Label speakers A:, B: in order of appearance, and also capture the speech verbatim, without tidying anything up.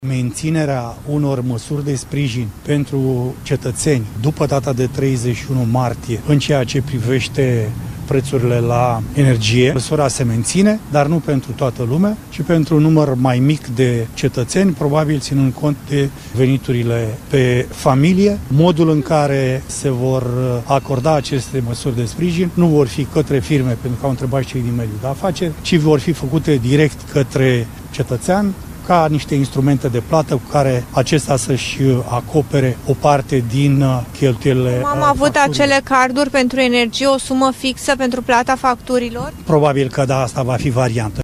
A: Menținerea unor măsuri de sprijin pentru cetățeni după data de treizeci și unu martie în ceea ce privește prețurile la energie. Măsura se menține, dar nu pentru toată lumea, ci pentru un număr mai mic de cetățeni, probabil ținând cont de veniturile pe familie. Modul în care se vor acorda aceste măsuri de sprijin nu vor fi către firme, pentru că au întrebat cei din mediul de afaceri, ci vor fi făcute direct către cetățean, ca niște instrumente de plată cu care acesta să-și acopere o parte din cheltuielile.
B: Cum am avut acele carduri pentru energie, o sumă fixă pentru plata facturilor?
A: Probabil că da, asta va fi variantă.